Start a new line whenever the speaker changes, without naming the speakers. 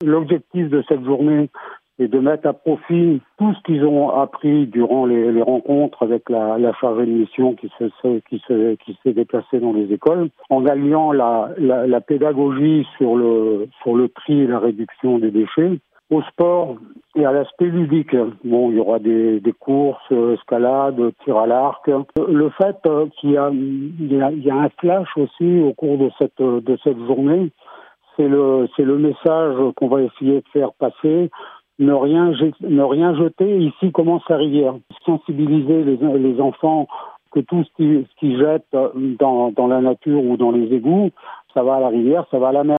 L'objectif de cette journée est de mettre à profit tout ce qu'ils ont appris durant les rencontres avec la chargée de mission qui s'est déplacée dans les écoles, en alliant la pédagogie sur le tri et la réduction des déchets, au sport et à l'aspect ludique. Bon, il y aura des courses, escalade, tir à l'arc. Le fait qu'il y a un flash aussi au cours de cette journée, c'est le message qu'on va essayer de faire passer. Ne rien jeter ici commence la rivière. Sensibiliser les enfants que tout ce qu'ils jettent dans la nature ou dans les égouts, ça va à la rivière, ça va à la mer.